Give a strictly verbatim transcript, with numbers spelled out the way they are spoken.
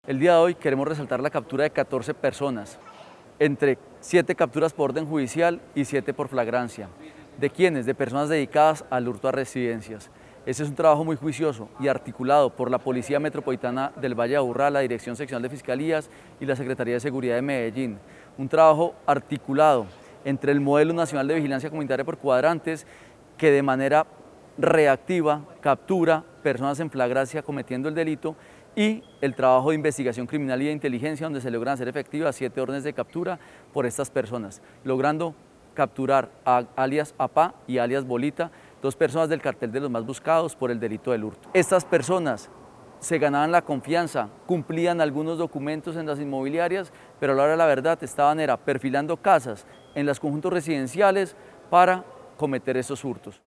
El día de hoy queremos resaltar la captura de catorce personas, entre siete capturas por orden judicial y siete por flagrancia. ¿De quiénes? De personas dedicadas al hurto a residencias. Ese es un trabajo muy juicioso y articulado por la Policía Metropolitana del Valle de Aburrá, la Dirección Seccional de Fiscalías y la Secretaría de Seguridad de Medellín. Un trabajo articulado entre el Modelo Nacional de Vigilancia Comunitaria por Cuadrantes, que de manera reactiva captura personas en flagrancia cometiendo el delito, y el trabajo de investigación criminal y de inteligencia, donde se logran hacer efectivas siete órdenes de captura por estas personas, logrando capturar a alias Apá y alias Bolita, dos personas del cartel de los más buscados por el delito del hurto. Estas personas se ganaban la confianza, cumplían algunos documentos en las inmobiliarias, pero a la hora de la verdad estaban era perfilando casas en los conjuntos residenciales para cometer esos hurtos.